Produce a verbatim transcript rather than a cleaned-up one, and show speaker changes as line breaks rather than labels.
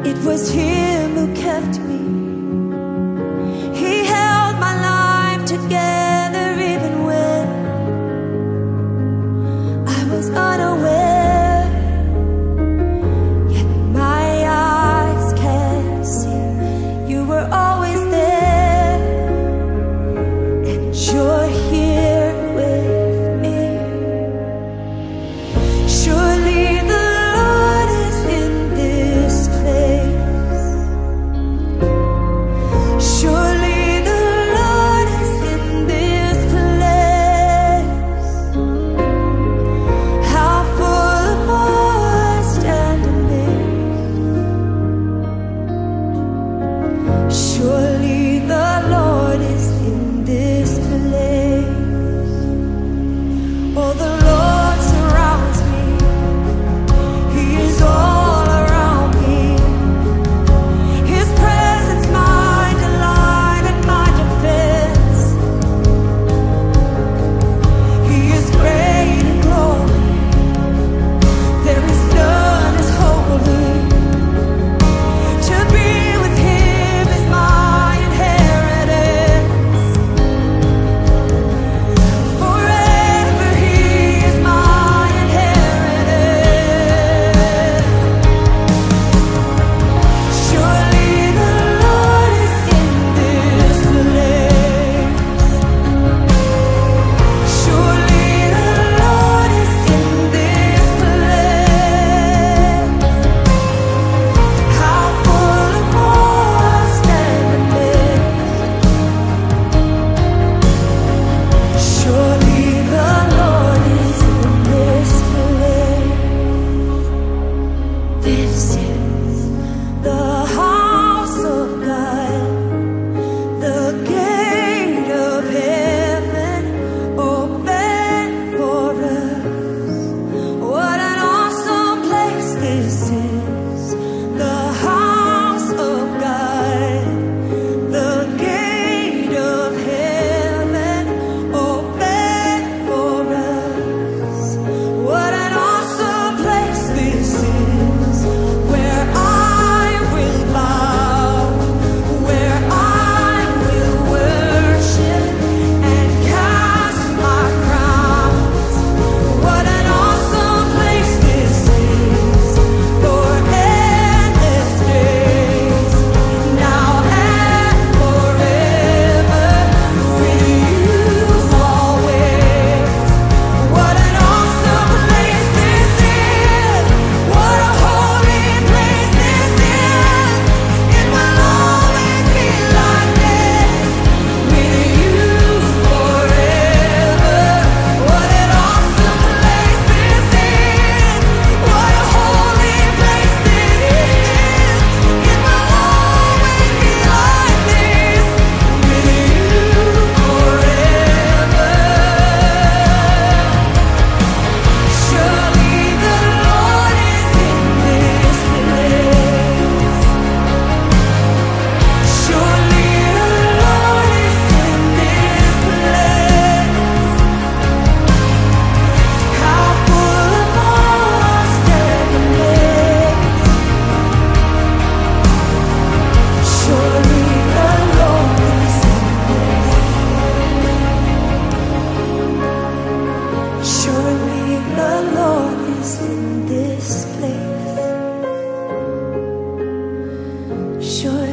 It was Him who kept me. He held my life together even when I was unaware. Yet my eyes can see You were always there, and You're here with me. Surely the Lord is in this place. Surely the Lord is in this place. How full of awe I stand amazed. Surely the Lord is in this place. Oh, the Lord surrounds me. He is all around me. His presence, my delight and my defense. He is great in glory. There is none as holy. To be with Him is my inheritance. Forever He is my inheritance. Surely the Lord is in this place. Surely the Lord is in this place. How full of awe I stand amazed. Surely the Lord is in this place. This is the house of God, the gate of heaven open for us. What an awesome place this is, the house of God, the gate of heaven open for us. What an awesome place this is, where I will bow, where I will worship and cast my crowns. What an awesome place this is, for endless days, now and forever, with You always. What an awesome place this is, what a holy place this is. It will always be like this, with You forever. What an awesome place this is, what a holy place this is. It will always be like this, with You forever. Surely the Lord is in this place. Surely the Lord is in this place. How full of awe I stand amazed. Surely the Lord is in this. Surely the Lord is in this place. Surely